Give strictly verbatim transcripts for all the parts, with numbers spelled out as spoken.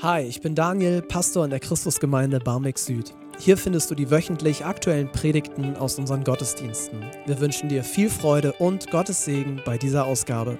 Hi, ich bin Daniel, Pastor in der Christusgemeinde Barmbek Süd. Hier findest du die wöchentlich aktuellen Predigten aus unseren Gottesdiensten. Wir wünschen dir viel Freude und Gottes Segen bei dieser Ausgabe.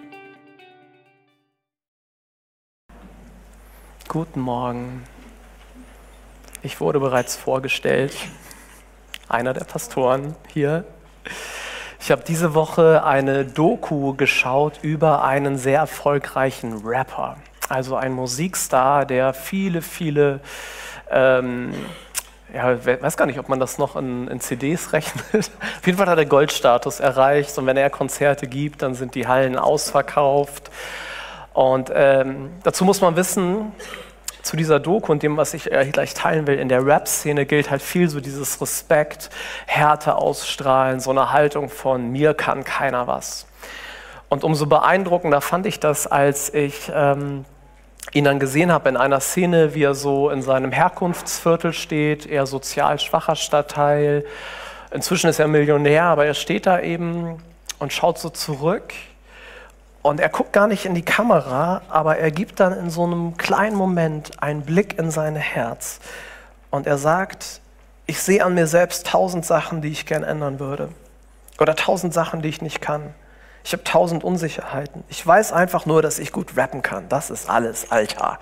Guten Morgen. Ich wurde bereits vorgestellt, einer der Pastoren hier. Ich habe diese Woche eine Doku geschaut über einen sehr erfolgreichen Rapper. Also ein Musikstar, der viele, viele, ähm, ja, ich weiß gar nicht, ob man das noch in, in C Ds rechnet. Auf jeden Fall hat er Goldstatus erreicht und wenn er Konzerte gibt, dann sind die Hallen ausverkauft. Und ähm, dazu muss man wissen, zu dieser Doku und dem, was ich äh, gleich teilen will, in der Rap-Szene gilt halt viel so dieses Respekt, Härte ausstrahlen, so eine Haltung von mir kann keiner was. Und umso beeindruckender fand ich das, als ich ähm, ihn dann gesehen habe in einer Szene, wie er so in seinem Herkunftsviertel steht, eher sozial schwacher Stadtteil. Inzwischen ist er Millionär, aber er steht da eben und schaut so zurück. Und er guckt gar nicht in die Kamera, aber er gibt dann in so einem kleinen Moment einen Blick in sein Herz. Und er sagt, ich sehe an mir selbst tausend Sachen, die ich gern ändern würde. Oder tausend Sachen, die ich nicht kann. Ich habe tausend Unsicherheiten. Ich weiß einfach nur, dass ich gut rappen kann. Das ist alles, Alter.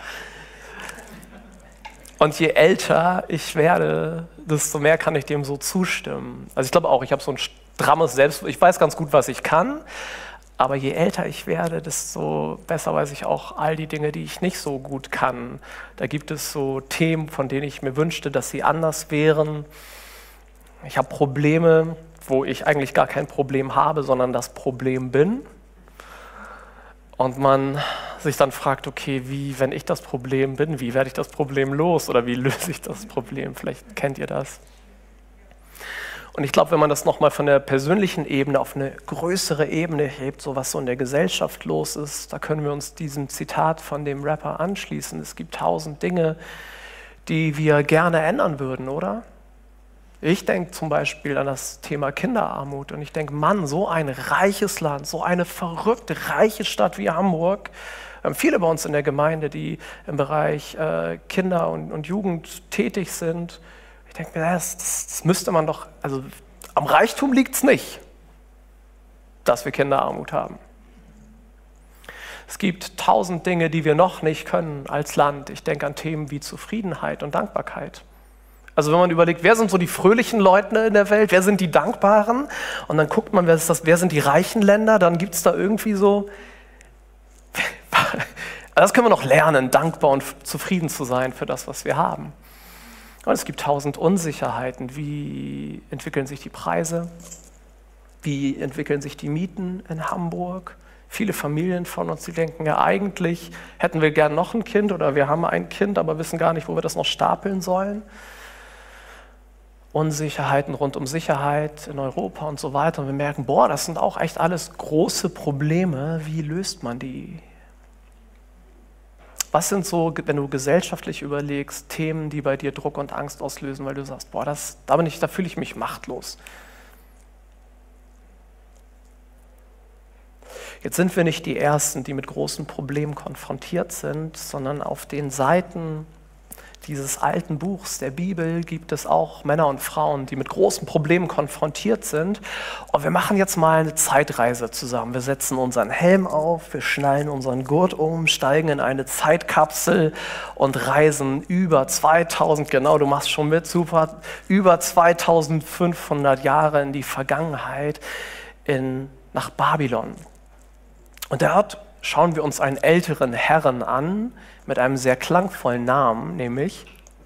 Und je älter ich werde, desto mehr kann ich dem so zustimmen. Also ich glaube auch, ich habe so ein strammes Selbstbewusstsein. Ich weiß ganz gut, was ich kann. Aber je älter ich werde, desto besser weiß ich auch all die Dinge, die ich nicht so gut kann. Da gibt es so Themen, von denen ich mir wünschte, dass sie anders wären. Ich habe Probleme, wo ich eigentlich gar kein Problem habe, sondern das Problem bin. Und man sich dann fragt, okay, wie, wenn ich das Problem bin, wie werde ich das Problem los oder wie löse ich das Problem? Vielleicht kennt ihr das. Und ich glaube, wenn man das nochmal von der persönlichen Ebene auf eine größere Ebene hebt, so was so in der Gesellschaft los ist, da können wir uns diesem Zitat von dem Rapper anschließen. Es gibt tausend Dinge, die wir gerne ändern würden, oder? Ich denke zum Beispiel an das Thema Kinderarmut und ich denke, Mann, so ein reiches Land, so eine verrückte, reiche Stadt wie Hamburg. Wir haben viele bei uns in der Gemeinde, die im Bereich äh, Kinder und, und Jugend tätig sind. Ich denke mir, das, das, das müsste man doch, also am Reichtum liegt es nicht, dass wir Kinderarmut haben. Es gibt tausend Dinge, die wir noch nicht können als Land. Ich denke an Themen wie Zufriedenheit und Dankbarkeit. Also wenn man überlegt, wer sind so die fröhlichen Leute in der Welt, wer sind die Dankbaren? Und dann guckt man, wer, ist das, wer sind die reichen Länder, dann gibt es da irgendwie so, das können wir noch lernen, dankbar und zufrieden zu sein für das, was wir haben. Und es gibt tausend Unsicherheiten. Wie entwickeln sich die Preise? Wie entwickeln sich die Mieten in Hamburg? Viele Familien von uns, die denken, ja eigentlich hätten wir gern noch ein Kind oder wir haben ein Kind, aber wissen gar nicht, wo wir das noch stapeln sollen. Unsicherheiten rund um Sicherheit in Europa und so weiter. Und wir merken, boah, das sind auch echt alles große Probleme. Wie löst man die? Was sind so, wenn du gesellschaftlich überlegst, Themen, die bei dir Druck und Angst auslösen, weil du sagst, boah, das, da bin ich, da fühle ich mich machtlos. Jetzt sind wir nicht die Ersten, die mit großen Problemen konfrontiert sind, sondern auf den Seiten dieses alten Buchs der Bibel gibt es auch Männer und Frauen, die mit großen Problemen konfrontiert sind. Und wir machen jetzt mal eine Zeitreise zusammen. Wir setzen unseren Helm auf, wir schnallen unseren Gurt um, steigen in eine Zeitkapsel und reisen über zweitausend, genau, du machst schon mit, super, über zweitausendfünfhundert Jahre in die Vergangenheit, in, nach Babylon. Und dort schauen wir uns einen älteren Herrn an, mit einem sehr klangvollen Namen, nämlich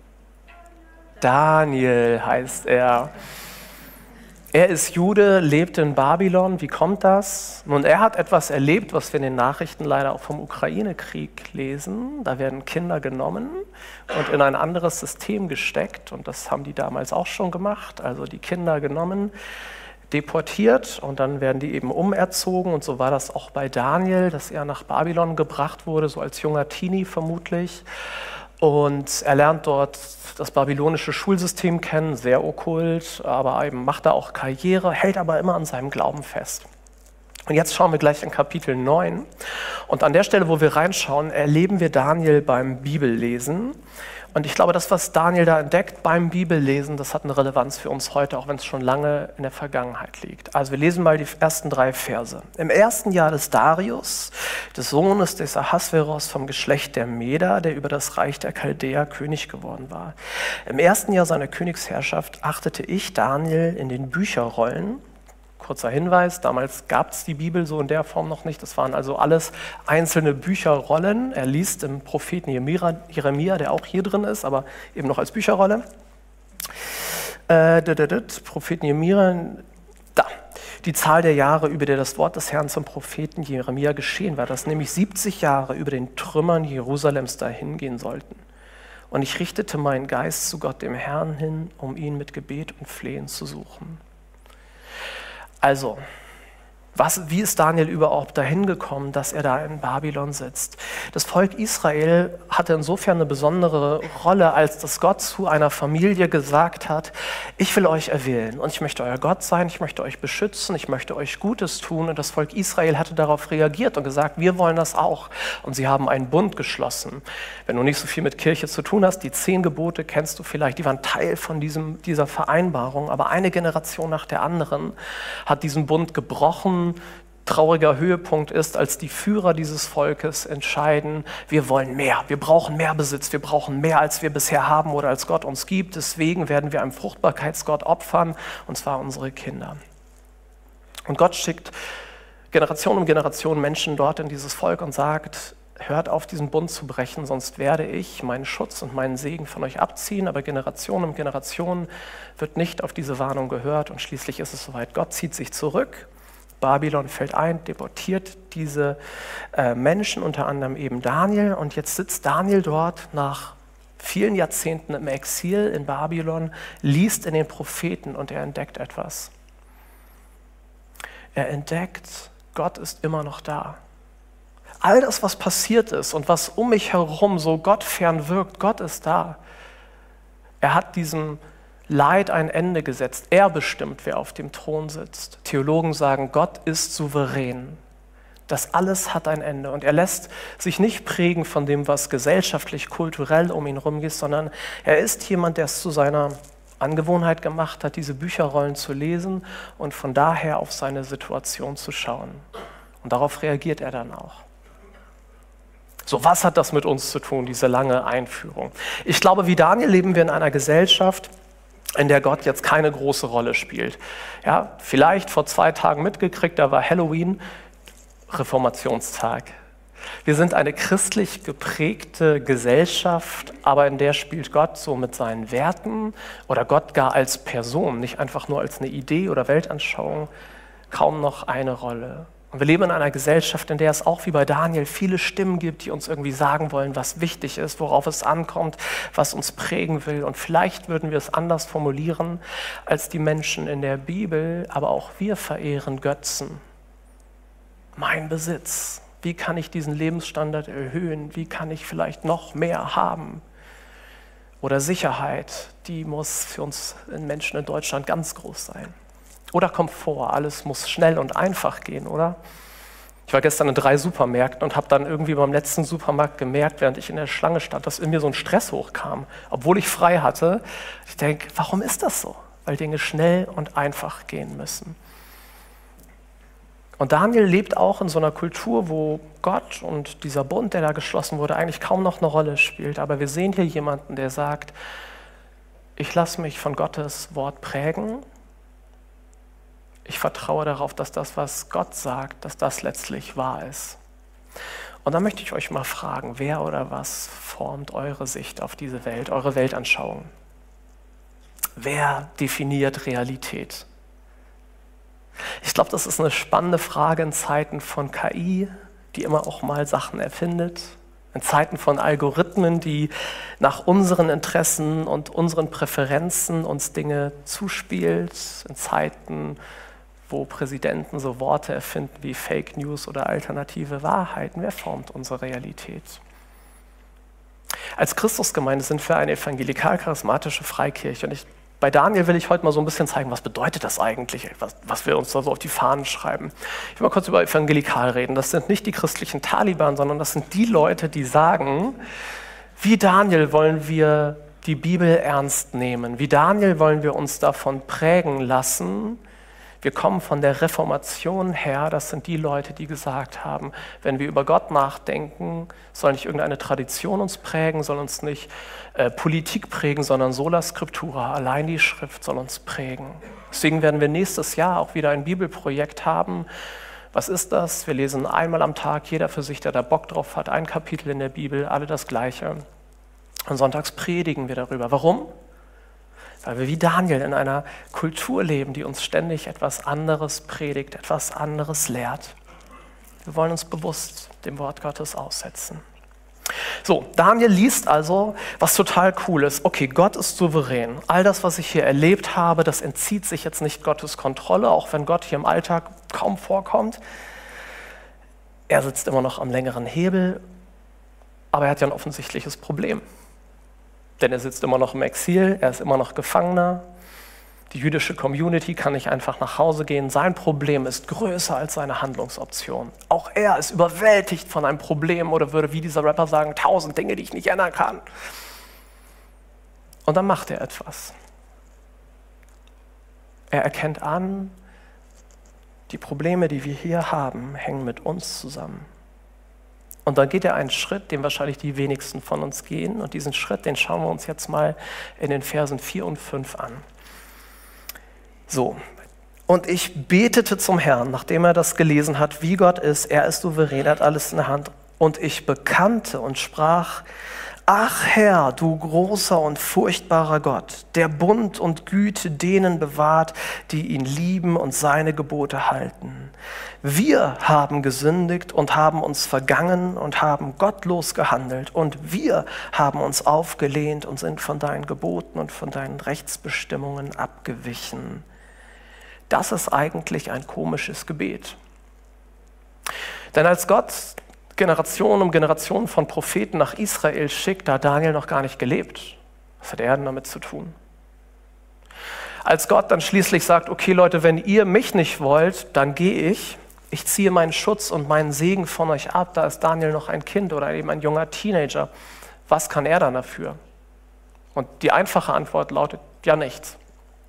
Daniel heißt er. Er ist Jude, lebt in Babylon. Wie kommt das? Nun, er hat etwas erlebt, was wir in den Nachrichten leider auch vom Ukraine-Krieg lesen. Da werden Kinder genommen und in ein anderes System gesteckt. Und das haben die damals auch schon gemacht. Also die Kinder genommen, deportiert und dann werden die eben umerzogen. Und so war das auch bei Daniel, dass er nach Babylon gebracht wurde, so als junger Teenie vermutlich. Und er lernt dort das babylonische Schulsystem kennen, sehr okkult, aber eben macht da auch Karriere, hält aber immer an seinem Glauben fest. Und jetzt schauen wir gleich in Kapitel neun. Und an der Stelle, wo wir reinschauen, erleben wir Daniel beim Bibellesen. Und ich glaube, das, was Daniel da entdeckt beim Bibellesen, das hat eine Relevanz für uns heute, auch wenn es schon lange in der Vergangenheit liegt. Also wir lesen mal die ersten drei Verse. Im ersten Jahr des Darius, des Sohnes des Ahasveros vom Geschlecht der Meder, der über das Reich der Chaldäer König geworden war. Im ersten Jahr seiner Königsherrschaft achtete ich, Daniel, in den Bücherrollen. Kurzer Hinweis, damals gab es die Bibel so in der Form noch nicht. Das waren also alles einzelne Bücherrollen. Er liest im Propheten Jeremia, der auch hier drin ist, aber eben noch als Bücherrolle. Äh, Propheten Jeremia, da. Die Zahl der Jahre, über der das Wort des Herrn zum Propheten Jeremia geschehen war, dass nämlich siebzig Jahre über den Trümmern Jerusalems dahingehen sollten. Und ich richtete meinen Geist zu Gott, dem Herrn, hin, um ihn mit Gebet und Flehen zu suchen. Also, was, wie ist Daniel überhaupt dahin gekommen, dass er da in Babylon sitzt? Das Volk Israel hatte insofern eine besondere Rolle, als dass Gott zu einer Familie gesagt hat, ich will euch erwählen und ich möchte euer Gott sein, ich möchte euch beschützen, ich möchte euch Gutes tun. Und das Volk Israel hatte darauf reagiert und gesagt, wir wollen das auch. Und sie haben einen Bund geschlossen. Wenn du nicht so viel mit Kirche zu tun hast, die zehn Gebote kennst du vielleicht, die waren Teil von diesem, dieser Vereinbarung. Aber eine Generation nach der anderen hat diesen Bund gebrochen. Trauriger Höhepunkt ist, als die Führer dieses Volkes entscheiden, wir wollen mehr, wir brauchen mehr Besitz, wir brauchen mehr, als wir bisher haben oder als Gott uns gibt. Deswegen werden wir einem Fruchtbarkeitsgott opfern, und zwar unsere Kinder. Und Gott schickt Generation um Generation Menschen dort in dieses Volk und sagt, hört auf, diesen Bund zu brechen, sonst werde ich meinen Schutz und meinen Segen von euch abziehen. Aber Generation um Generation wird nicht auf diese Warnung gehört und schließlich ist es soweit. Gott zieht sich zurück. Babylon fällt ein, deportiert diese äh, Menschen, unter anderem eben Daniel. Und jetzt sitzt Daniel dort nach vielen Jahrzehnten im Exil in Babylon, liest in den Propheten und er entdeckt etwas. Er entdeckt, Gott ist immer noch da. All das, was passiert ist und was um mich herum so gottfern wirkt, Gott ist da. Er hat diesem Leid ein Ende gesetzt. Er bestimmt, wer auf dem Thron sitzt. Theologen sagen, Gott ist souverän. Das alles hat ein Ende. Und er lässt sich nicht prägen von dem, was gesellschaftlich, kulturell um ihn herum geht, sondern er ist jemand, der es zu seiner Angewohnheit gemacht hat, diese Bücherrollen zu lesen und von daher auf seine Situation zu schauen. Und darauf reagiert er dann auch. So, was hat das mit uns zu tun, diese lange Einführung? Ich glaube, wie Daniel leben wir in einer Gesellschaft, in der Gott jetzt keine große Rolle spielt. Ja, vielleicht vor zwei Tagen mitgekriegt, da war Halloween, Reformationstag. Wir sind eine christlich geprägte Gesellschaft, aber in der spielt Gott so mit seinen Werten oder Gott gar als Person, nicht einfach nur als eine Idee oder Weltanschauung, kaum noch eine Rolle. Und wir leben in einer Gesellschaft, in der es auch wie bei Daniel viele Stimmen gibt, die uns irgendwie sagen wollen, was wichtig ist, worauf es ankommt, was uns prägen will. Und vielleicht würden wir es anders formulieren als die Menschen in der Bibel, aber auch wir verehren Götzen. Mein Besitz, wie kann ich diesen Lebensstandard erhöhen? Wie kann ich vielleicht noch mehr haben? Oder Sicherheit, die muss für uns Menschen in Deutschland ganz groß sein. Oder Komfort, alles muss schnell und einfach gehen, oder? Ich war gestern in drei Supermärkten und habe dann irgendwie beim letzten Supermarkt gemerkt, während ich in der Schlange stand, dass in mir so ein Stress hochkam, obwohl ich frei hatte. Ich denke, warum ist das so? Weil Dinge schnell und einfach gehen müssen. Und Daniel lebt auch in so einer Kultur, wo Gott und dieser Bund, der da geschlossen wurde, eigentlich kaum noch eine Rolle spielt. Aber wir sehen hier jemanden, der sagt, ich lasse mich von Gottes Wort prägen. Ich vertraue darauf, dass das, was Gott sagt, dass das letztlich wahr ist. Und dann möchte ich euch mal fragen, wer oder was formt eure Sicht auf diese Welt, eure Weltanschauung? Wer definiert Realität? Ich glaube, das ist eine spannende Frage in Zeiten von K I, die immer auch mal Sachen erfindet. In Zeiten von Algorithmen, die nach unseren Interessen und unseren Präferenzen uns Dinge zuspielt. In Zeiten, wo Präsidenten so Worte erfinden wie Fake News oder alternative Wahrheiten. Wer formt unsere Realität? Als Christusgemeinde sind wir eine evangelikal-charismatische Freikirche und ich Bei Daniel will ich heute mal so ein bisschen zeigen, was bedeutet das eigentlich, was, was wir uns da so auf die Fahnen schreiben. Ich will mal kurz über evangelikal reden. Das sind nicht die christlichen Taliban, sondern das sind die Leute, die sagen, wie Daniel wollen wir die Bibel ernst nehmen. Wie Daniel wollen wir uns davon prägen lassen. Wir kommen von der Reformation her. Das sind die Leute, die gesagt haben, wenn wir über Gott nachdenken, soll nicht irgendeine Tradition uns prägen, soll uns nicht äh, Politik prägen, sondern sola scriptura, allein die Schrift soll uns prägen. Deswegen werden wir nächstes Jahr auch wieder ein Bibelprojekt haben. Was ist das? Wir lesen einmal am Tag, jeder für sich, der da Bock drauf hat, ein Kapitel in der Bibel, alle das Gleiche. Und sonntags predigen wir darüber. Warum? Weil wir wie Daniel in einer Kultur leben, die uns ständig etwas anderes predigt, etwas anderes lehrt. Wir wollen uns bewusst dem Wort Gottes aussetzen. So, Daniel liest also, was total cool ist. Okay, Gott ist souverän. All das, was ich hier erlebt habe, das entzieht sich jetzt nicht Gottes Kontrolle, auch wenn Gott hier im Alltag kaum vorkommt. Er sitzt immer noch am längeren Hebel, aber er hat ja ein offensichtliches Problem. Denn er sitzt immer noch im Exil, er ist immer noch Gefangener. Die jüdische Community kann nicht einfach nach Hause gehen. Sein Problem ist größer als seine Handlungsoption. Auch er ist überwältigt von einem Problem oder würde, wie dieser Rapper sagen, tausend Dinge, die ich nicht ändern kann. Und dann macht er etwas. Er erkennt an, die Probleme, die wir hier haben, hängen mit uns zusammen. Und dann geht er einen Schritt, den wahrscheinlich die wenigsten von uns gehen. Und diesen Schritt, den schauen wir uns jetzt mal in den Versen vier und fünf an. So, und ich betete zum Herrn, nachdem er das gelesen hat, wie Gott ist, er ist souverän, er hat alles in der Hand. Und ich bekannte und sprach, ach Herr, du großer und furchtbarer Gott, der Bund und Güte denen bewahrt, die ihn lieben und seine Gebote halten. Wir haben gesündigt und haben uns vergangen und haben gottlos gehandelt. Und wir haben uns aufgelehnt und sind von deinen Geboten und von deinen Rechtsbestimmungen abgewichen. Das ist eigentlich ein komisches Gebet. Denn als Gott Generation um Generation von Propheten nach Israel schickt, da hat Daniel noch gar nicht gelebt. Was hat er denn damit zu tun? Als Gott dann schließlich sagt, okay Leute, wenn ihr mich nicht wollt, dann gehe ich. Ich ziehe meinen Schutz und meinen Segen von euch ab. Da ist Daniel noch ein Kind oder eben ein junger Teenager. Was kann er dann dafür? Und die einfache Antwort lautet, ja nichts.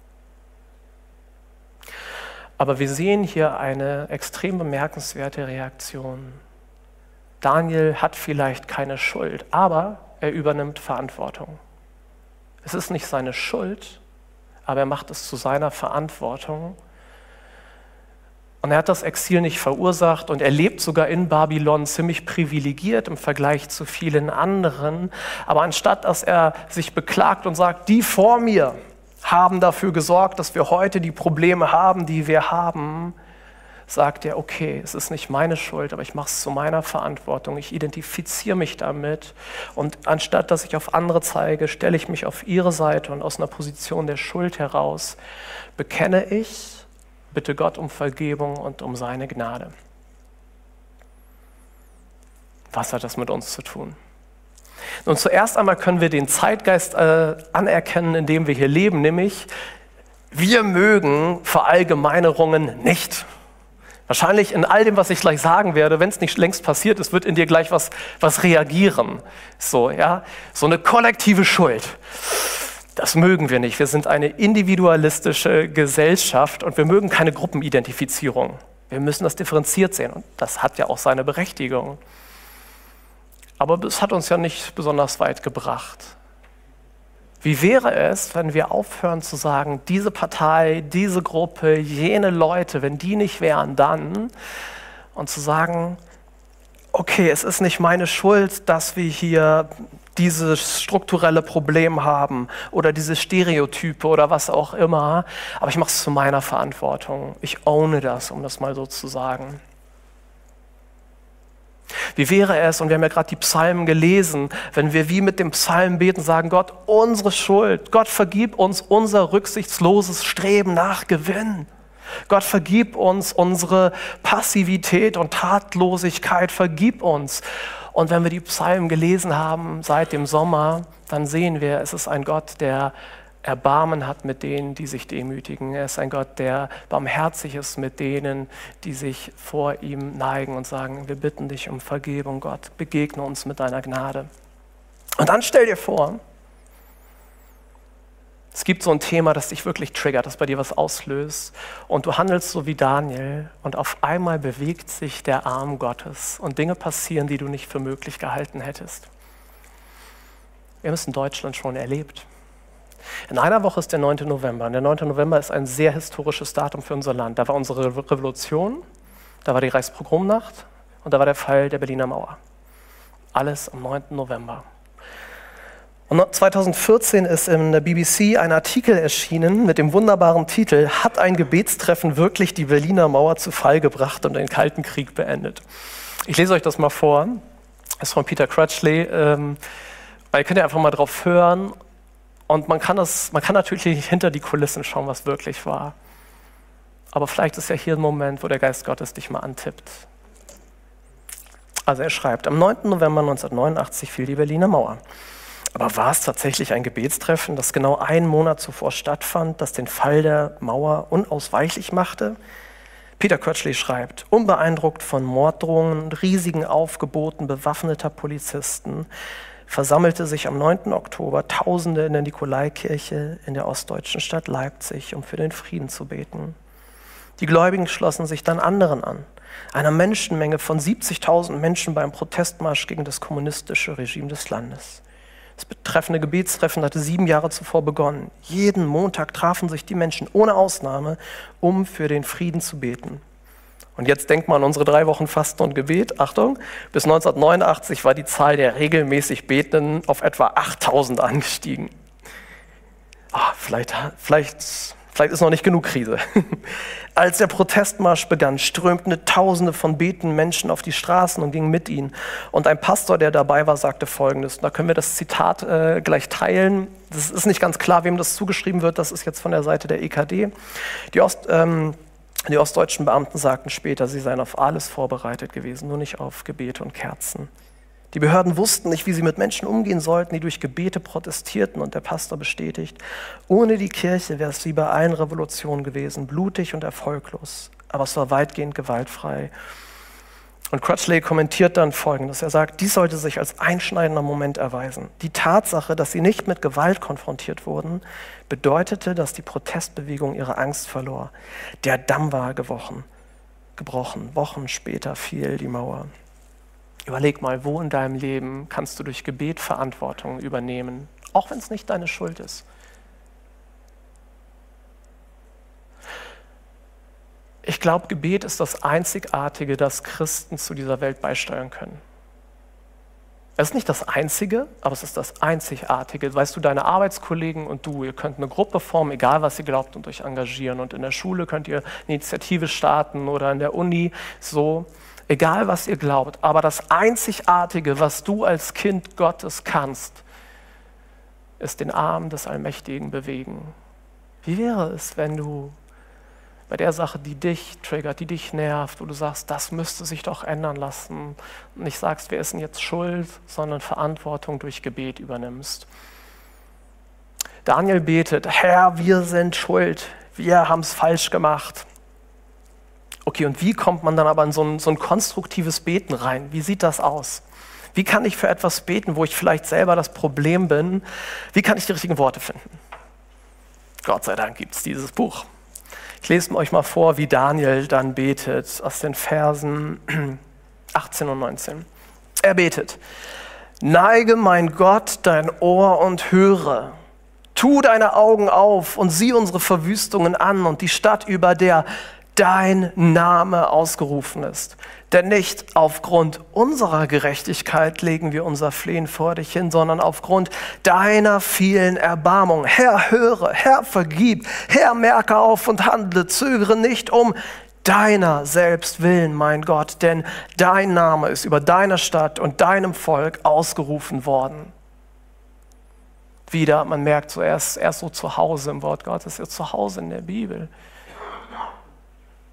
Aber wir sehen hier eine extrem bemerkenswerte Reaktion. Daniel hat vielleicht keine Schuld, aber er übernimmt Verantwortung. Es ist nicht seine Schuld, aber er macht es zu seiner Verantwortung. Und er hat das Exil nicht verursacht und er lebt sogar in Babylon ziemlich privilegiert im Vergleich zu vielen anderen. Aber anstatt, dass er sich beklagt und sagt, die vor mir haben dafür gesorgt, dass wir heute die Probleme haben, die wir haben, sagt er, okay, es ist nicht meine Schuld, aber ich mache es zu meiner Verantwortung. Ich identifiziere mich damit und anstatt, dass ich auf andere zeige, stelle ich mich auf ihre Seite und aus einer Position der Schuld heraus bekenne ich, bitte Gott um Vergebung und um seine Gnade. Was hat das mit uns zu tun? Nun, zuerst einmal können wir den Zeitgeist äh, anerkennen, in dem wir hier leben, nämlich wir mögen Verallgemeinerungen nicht. Wahrscheinlich in all dem, was ich gleich sagen werde, wenn es nicht längst passiert ist, wird in dir gleich was, was reagieren. So, ja, so eine kollektive Schuld. Das mögen wir nicht. Wir sind eine individualistische Gesellschaft und wir mögen keine Gruppenidentifizierung. Wir müssen das differenziert sehen und das hat ja auch seine Berechtigung. Aber es hat uns ja nicht besonders weit gebracht. Wie wäre es, wenn wir aufhören zu sagen, diese Partei, diese Gruppe, jene Leute, wenn die nicht wären, dann, und zu sagen, okay, es ist nicht meine Schuld, dass wir hier dieses strukturelle Problem haben oder diese Stereotype oder was auch immer, aber ich mache es zu meiner Verantwortung. Ich owne das, um das mal so zu sagen. Wie wäre es, und wir haben ja gerade die Psalmen gelesen, wenn wir wie mit dem Psalm beten, sagen, Gott, unsere Schuld, Gott vergib uns unser rücksichtsloses Streben nach Gewinn. Gott vergib uns unsere Passivität und Tatlosigkeit, vergib uns. Und wenn wir die Psalmen gelesen haben seit dem Sommer, dann sehen wir, es ist ein Gott, der Erbarmen hat mit denen, die sich demütigen. Er ist ein Gott, der barmherzig ist mit denen, die sich vor ihm neigen und sagen, wir bitten dich um Vergebung, Gott, begegne uns mit deiner Gnade. Und dann stell dir vor, es gibt so ein Thema, das dich wirklich triggert, das bei dir was auslöst und du handelst so wie Daniel und auf einmal bewegt sich der Arm Gottes und Dinge passieren, die du nicht für möglich gehalten hättest. Wir haben es in Deutschland schon erlebt. In einer Woche ist der neunte November. Und der neunte November ist ein sehr historisches Datum für unser Land. Da war unsere Revolution, da war die Reichspogromnacht und da war der Fall der Berliner Mauer. Alles am neunten November. Und zweitausendvierzehn ist in der B B C ein Artikel erschienen mit dem wunderbaren Titel „Hat ein Gebetstreffen wirklich die Berliner Mauer zu Fall gebracht und den Kalten Krieg beendet?" Ich lese euch das mal vor. Das ist von Peter Crutchley. Ähm, ihr könnt ja einfach mal drauf hören. Und man kann, das, man kann natürlich nicht hinter die Kulissen schauen, was wirklich war. Aber vielleicht ist ja hier ein Moment, wo der Geist Gottes dich mal antippt. Also er schreibt, am neunten November neunzehnhundertneunundachtzig fiel die Berliner Mauer. Aber war es tatsächlich ein Gebetstreffen, das genau einen Monat zuvor stattfand, das den Fall der Mauer unausweichlich machte? Peter Crutchley schreibt, unbeeindruckt von Morddrohungen und riesigen Aufgeboten bewaffneter Polizisten, versammelte sich am neunten Oktober Tausende in der Nikolaikirche in der ostdeutschen Stadt Leipzig, um für den Frieden zu beten. Die Gläubigen schlossen sich dann anderen an, einer Menschenmenge von siebzigtausend Menschen beim Protestmarsch gegen das kommunistische Regime des Landes. Das betreffende Gebetstreffen hatte sieben Jahre zuvor begonnen. Jeden Montag trafen sich die Menschen ohne Ausnahme, um für den Frieden zu beten. Und jetzt denkt man an unsere drei Wochen Fasten und Gebet. Achtung, bis neunzehnhundertneunundachtzig war die Zahl der regelmäßig Betenden auf etwa achttausend angestiegen. Ah, vielleicht, vielleicht, vielleicht ist noch nicht genug Krise. Als der Protestmarsch begann, strömten Tausende von betenden Menschen auf die Straßen und gingen mit ihnen. Und ein Pastor, der dabei war, sagte Folgendes. Und da können wir das Zitat äh, gleich teilen. Das ist nicht ganz klar, wem das zugeschrieben wird. Das ist jetzt von der Seite der E K D. Die Ost... Ähm, Die ostdeutschen Beamten sagten später, sie seien auf alles vorbereitet gewesen, nur nicht auf Gebete und Kerzen. Die Behörden wussten nicht, wie sie mit Menschen umgehen sollten, die durch Gebete protestierten, und der Pastor bestätigt, ohne die Kirche wäre es wie bei allen Revolutionen gewesen, blutig und erfolglos, aber es war weitgehend gewaltfrei. Und Crutchley kommentiert dann Folgendes. Er sagt, dies sollte sich als einschneidender Moment erweisen. Die Tatsache, dass sie nicht mit Gewalt konfrontiert wurden, bedeutete, dass die Protestbewegung ihre Angst verlor. Der Damm war gebrochen. gebrochen. Wochen später fiel die Mauer. Überleg mal, wo in deinem Leben kannst du durch Gebet Verantwortung übernehmen, auch wenn es nicht deine Schuld ist. Ich glaube, Gebet ist das Einzigartige, das Christen zu dieser Welt beisteuern können. Es ist nicht das Einzige, aber es ist das Einzigartige. Weißt du, deine Arbeitskollegen und du, ihr könnt eine Gruppe formen, egal was ihr glaubt, und euch engagieren. Und in der Schule könnt ihr eine Initiative starten oder in der Uni so. Egal was ihr glaubt, aber das Einzigartige, was du als Kind Gottes kannst, ist den Arm des Allmächtigen bewegen. Wie wäre es, wenn du bei der Sache, die dich triggert, die dich nervt, wo du sagst, das müsste sich doch ändern lassen, und nicht sagst, wer ist denn jetzt schuld, sondern Verantwortung durch Gebet übernimmst. Daniel betet, Herr, wir sind schuld, wir haben es falsch gemacht. Okay, und wie kommt man dann aber in so ein, so ein konstruktives Beten rein? Wie sieht das aus? Wie kann ich für etwas beten, wo ich vielleicht selber das Problem bin? Wie kann ich die richtigen Worte finden? Gott sei Dank gibt es dieses Buch. Ich lese euch mal vor, wie Daniel dann betet, aus den Versen achtzehn und neunzehn. Er betet, neige mein Gott dein Ohr und höre. Tu deine Augen auf und sieh unsere Verwüstungen an und die Stadt, über der dein Name ausgerufen ist. Denn nicht aufgrund unserer Gerechtigkeit legen wir unser Flehen vor dich hin, sondern aufgrund deiner vielen Erbarmung. Herr, höre, Herr, vergib, Herr, merke auf und handle, zögere nicht um deiner selbst willen, mein Gott, denn dein Name ist über deiner Stadt und deinem Volk ausgerufen worden. Wieder, man merkt so, er ist, er ist so zu Hause im Wort Gottes, er ist zu Hause in der Bibel.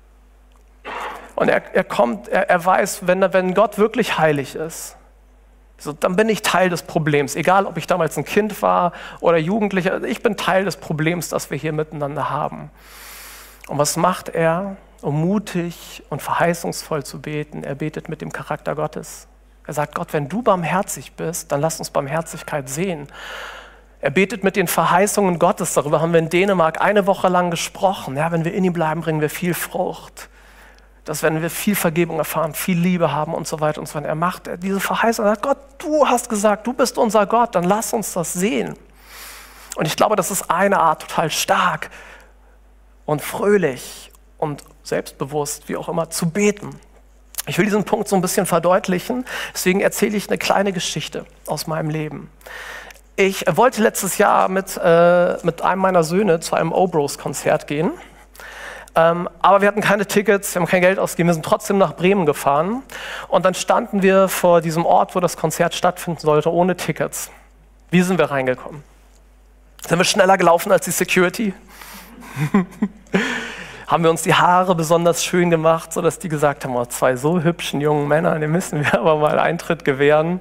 Und er, er kommt, er, er weiß, wenn, wenn Gott wirklich heilig ist, So, dann bin ich Teil des Problems, egal ob ich damals ein Kind war oder Jugendlicher, ich bin Teil des Problems, das wir hier miteinander haben. Und was macht er, um mutig und verheißungsvoll zu beten? Er betet mit dem Charakter Gottes. Er sagt, Gott, wenn du barmherzig bist, dann lass uns Barmherzigkeit sehen. Er betet mit den Verheißungen Gottes, darüber haben wir in Dänemark eine Woche lang gesprochen. Ja, wenn wir in ihm bleiben, bringen wir viel Frucht. Dass wenn wir viel Vergebung erfahren, viel Liebe haben und so weiter und so weiter. Er macht diese Verheißung, er sagt, Gott, du hast gesagt, du bist unser Gott, dann lass uns das sehen. Und ich glaube, das ist eine Art total stark und fröhlich und selbstbewusst, wie auch immer, zu beten. Ich will diesen Punkt so ein bisschen verdeutlichen, deswegen erzähle ich eine kleine Geschichte aus meinem Leben. Ich wollte letztes Jahr mit, äh, mit einem meiner Söhne zu einem O-Bros-Konzert gehen. Ähm, aber wir hatten keine Tickets, wir haben kein Geld ausgegeben, wir sind trotzdem nach Bremen gefahren. Und dann standen wir vor diesem Ort, wo das Konzert stattfinden sollte, ohne Tickets. Wie sind wir reingekommen? Sind wir schneller gelaufen als die Security? Haben wir uns die Haare besonders schön gemacht, sodass die gesagt haben, oh, zwei so hübschen jungen Männer, denen müssen wir aber mal Eintritt gewähren.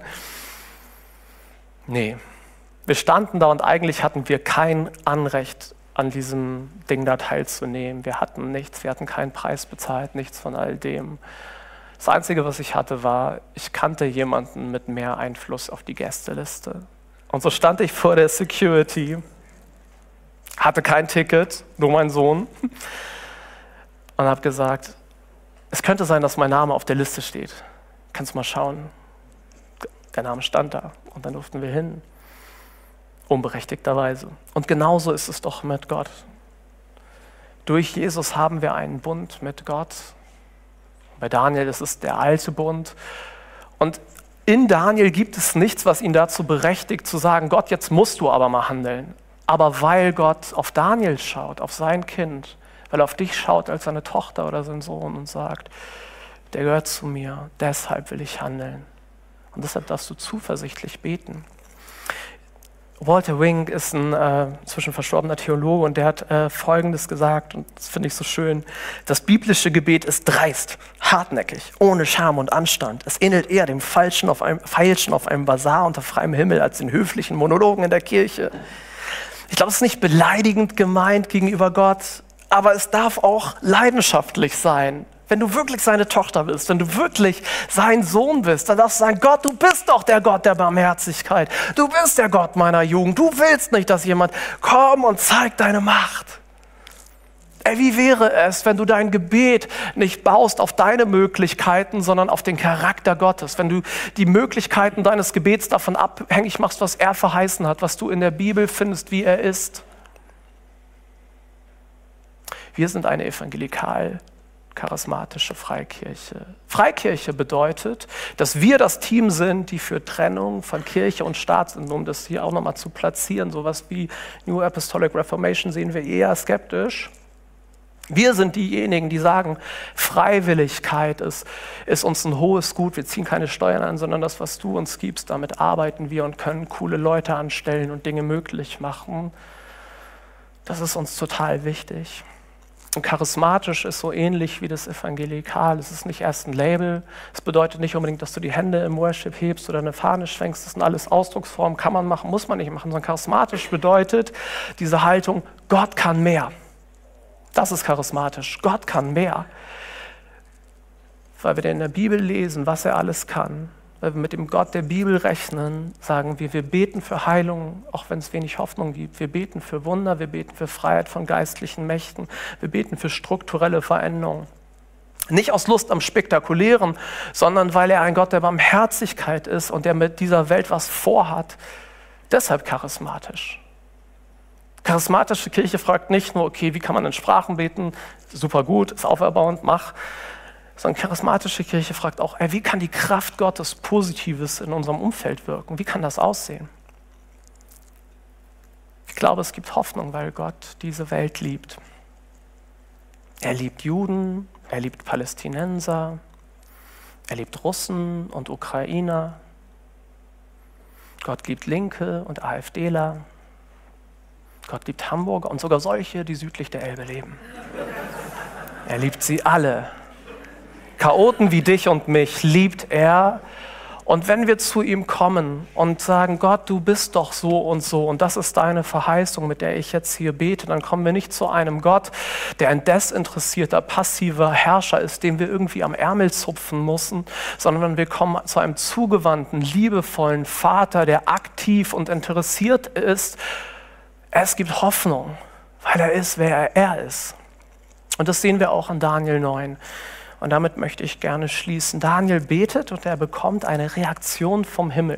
Nee, wir standen da und eigentlich hatten wir kein Anrecht, an diesem Ding da teilzunehmen. Wir hatten nichts, wir hatten keinen Preis bezahlt, nichts von all dem. Das Einzige, was ich hatte, war, ich kannte jemanden mit mehr Einfluss auf die Gästeliste. Und so stand ich vor der Security, hatte kein Ticket, nur mein Sohn, und habe gesagt, es könnte sein, dass mein Name auf der Liste steht. Kannst du mal schauen? Der Name stand da und dann durften wir hin. Unberechtigterweise. Und genauso ist es doch mit Gott. Durch Jesus haben wir einen Bund mit Gott. Bei Daniel ist es der alte Bund. Und in Daniel gibt es nichts, was ihn dazu berechtigt, zu sagen, Gott, jetzt musst du aber mal handeln. Aber weil Gott auf Daniel schaut, auf sein Kind, weil er auf dich schaut als seine Tochter oder sein Sohn und sagt, der gehört zu mir, deshalb will ich handeln. Und deshalb darfst du zuversichtlich beten. Walter Wink ist ein äh, inzwischen verstorbener Theologe und der hat äh, Folgendes gesagt, und das finde ich so schön: Das biblische Gebet ist dreist, hartnäckig, ohne Scham und Anstand. Es ähnelt eher dem Feilschen auf einem, Feilschen auf einem Basar unter freiem Himmel als den höflichen Monologen in der Kirche. Ich glaube, es ist nicht beleidigend gemeint gegenüber Gott, aber es darf auch leidenschaftlich sein. Wenn du wirklich seine Tochter bist, wenn du wirklich sein Sohn bist, dann darfst du sagen, Gott, du bist doch der Gott der Barmherzigkeit. Du bist der Gott meiner Jugend. Du willst nicht, dass jemand kommt und zeigt deine Macht. Ey, wie wäre es, wenn du dein Gebet nicht baust auf deine Möglichkeiten, sondern auf den Charakter Gottes? Wenn du die Möglichkeiten deines Gebets davon abhängig machst, was er verheißen hat, was du in der Bibel findest, wie er ist. Wir sind eine evangelikal charismatische Freikirche. Freikirche bedeutet, dass wir das Team sind, die für Trennung von Kirche und Staat sind, um das hier auch nochmal zu platzieren. Sowas wie New Apostolic Reformation sehen wir eher skeptisch. Wir sind diejenigen, die sagen, Freiwilligkeit ist, ist uns ein hohes Gut. Wir ziehen keine Steuern an, sondern das, was du uns gibst, damit arbeiten wir und können coole Leute anstellen und Dinge möglich machen. Das ist uns total wichtig. Und charismatisch ist so ähnlich wie das Evangelikal. Es ist nicht erst ein Label. Es bedeutet nicht unbedingt, dass du die Hände im Worship hebst oder eine Fahne schwenkst. Das sind alles Ausdrucksformen, kann man machen, muss man nicht machen. Sondern charismatisch bedeutet diese Haltung, Gott kann mehr. Das ist charismatisch. Gott kann mehr. Weil wir in der Bibel lesen, was er alles kann. Weil wir mit dem Gott der Bibel rechnen, sagen wir, wir beten für Heilung, auch wenn es wenig Hoffnung gibt. Wir beten für Wunder, wir beten für Freiheit von geistlichen Mächten. Wir beten für strukturelle Veränderungen. Nicht aus Lust am Spektakulären, sondern weil er ein Gott der Barmherzigkeit ist und der mit dieser Welt was vorhat. Deshalb charismatisch. Charismatische Kirche fragt nicht nur, okay, wie kann man in Sprachen beten? Super gut, ist auferbauend, mach. Sondern charismatische Kirche fragt auch, ey, wie kann die Kraft Gottes Positives in unserem Umfeld wirken? Wie kann das aussehen? Ich glaube, es gibt Hoffnung, weil Gott diese Welt liebt. Er liebt Juden, er liebt Palästinenser, er liebt Russen und Ukrainer. Gott liebt Linke und AfDler. Gott liebt Hamburger und sogar solche, die südlich der Elbe leben. Er liebt sie alle. Chaoten wie dich und mich liebt er Und wenn wir zu ihm kommen und sagen, Gott, du bist doch so und so und das ist deine Verheißung, mit der ich jetzt hier bete, dann kommen wir nicht zu einem Gott, der ein desinteressierter, passiver Herrscher ist, den wir irgendwie am Ärmel zupfen müssen, sondern wir kommen zu einem zugewandten, liebevollen Vater, der aktiv und interessiert ist. Es gibt Hoffnung, weil er ist, wer er ist. Und das sehen wir auch in Daniel neun. Und damit möchte ich gerne schließen. Daniel betet und er bekommt eine Reaktion vom Himmel.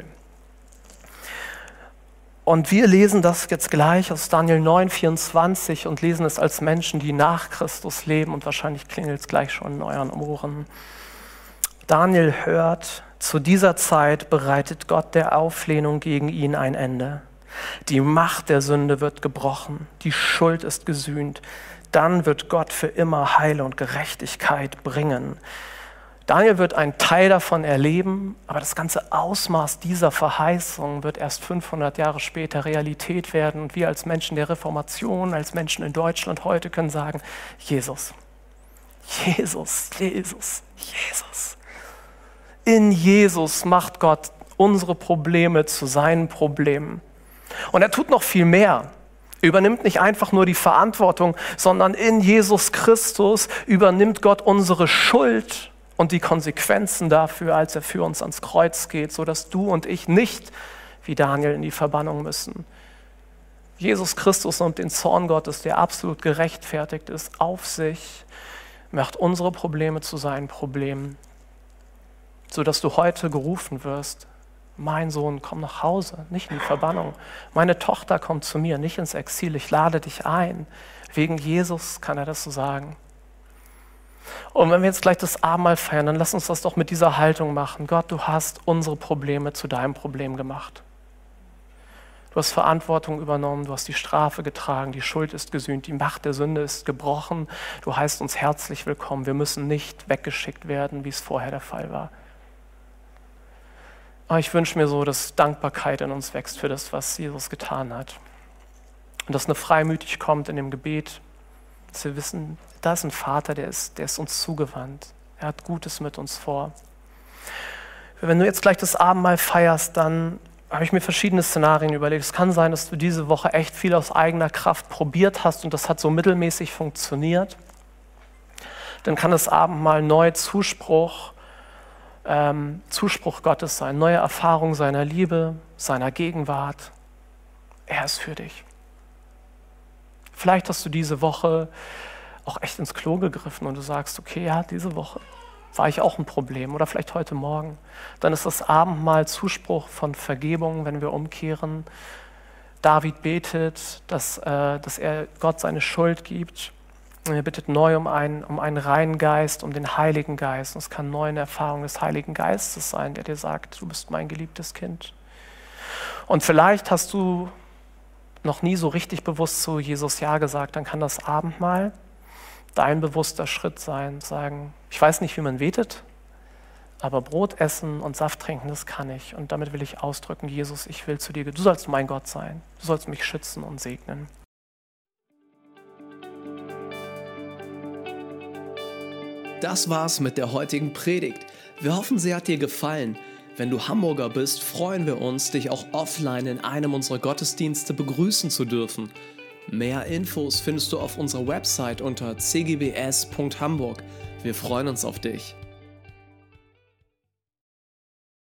Und wir lesen das jetzt gleich aus Daniel neun, vierundzwanzig und lesen es als Menschen, die nach Christus leben. Und wahrscheinlich klingelt es gleich schon in euren Ohren. Daniel hört, zu dieser Zeit bereitet Gott der Auflehnung gegen ihn ein Ende. Die Macht der Sünde wird gebrochen, die Schuld ist gesühnt. Dann wird Gott für immer Heil und Gerechtigkeit bringen. Daniel wird einen Teil davon erleben, aber das ganze Ausmaß dieser Verheißung wird erst fünfhundert Jahre später Realität werden. Und wir als Menschen der Reformation, als Menschen in Deutschland heute können sagen, Jesus, Jesus, Jesus, Jesus. In Jesus macht Gott unsere Probleme zu seinen Problemen. Und er tut noch viel mehr. Er übernimmt nicht einfach nur die Verantwortung, sondern in Jesus Christus übernimmt Gott unsere Schuld und die Konsequenzen dafür, als er für uns ans Kreuz geht, sodass du und ich nicht wie Daniel in die Verbannung müssen. Jesus Christus nimmt den Zorn Gottes, der absolut gerechtfertigt ist, auf sich, macht unsere Probleme zu seinen Problemen, sodass du heute gerufen wirst, mein Sohn, komm nach Hause, nicht in die Verbannung. Meine Tochter kommt zu mir, nicht ins Exil, ich lade dich ein. Wegen Jesus kann er das so sagen. Und wenn wir jetzt gleich das Abendmahl feiern, dann lass uns das doch mit dieser Haltung machen. Gott, du hast unsere Probleme zu deinem Problem gemacht. Du hast Verantwortung übernommen, du hast die Strafe getragen, die Schuld ist gesühnt, die Macht der Sünde ist gebrochen. Du heißt uns herzlich willkommen. Wir müssen nicht weggeschickt werden, wie es vorher der Fall war. Aber ich wünsche mir so, dass Dankbarkeit in uns wächst für das, was Jesus getan hat. Und dass eine Freimütigkeit kommt in dem Gebet, dass wir wissen, da ist ein Vater, der ist, der ist uns zugewandt. Er hat Gutes mit uns vor. Wenn du jetzt gleich das Abendmahl feierst, dann habe ich mir verschiedene Szenarien überlegt. Es kann sein, dass du diese Woche echt viel aus eigener Kraft probiert hast und das hat so mittelmäßig funktioniert. Dann kann das Abendmahl neu Zuspruch Ähm, Zuspruch Gottes sein, neue Erfahrung seiner Liebe, seiner Gegenwart. Er ist für dich. Vielleicht hast du diese Woche auch echt ins Klo gegriffen und du sagst, okay, ja, diese Woche war ich auch ein Problem oder vielleicht heute Morgen. Dann ist das Abendmahl Zuspruch von Vergebung, wenn wir umkehren. David betet, dass, äh, dass er Gott seine Schuld gibt. Er bittet neu um einen, um einen reinen Geist, um den Heiligen Geist. Und es kann neu eine Erfahrung des Heiligen Geistes sein, der dir sagt, du bist mein geliebtes Kind. Und vielleicht hast du noch nie so richtig bewusst zu Jesus Ja gesagt, dann kann das Abendmahl dein bewusster Schritt sein, sagen, ich weiß nicht, wie man betet, aber Brot essen und Saft trinken, das kann ich. Und damit will ich ausdrücken, Jesus, ich will zu dir, du sollst mein Gott sein, du sollst mich schützen und segnen. Das war's mit der heutigen Predigt. Wir hoffen, sie hat dir gefallen. Wenn du Hamburger bist, freuen wir uns, dich auch offline in einem unserer Gottesdienste begrüßen zu dürfen. Mehr Infos findest du auf unserer Website unter c g b s punkt hamburg. Wir freuen uns auf dich.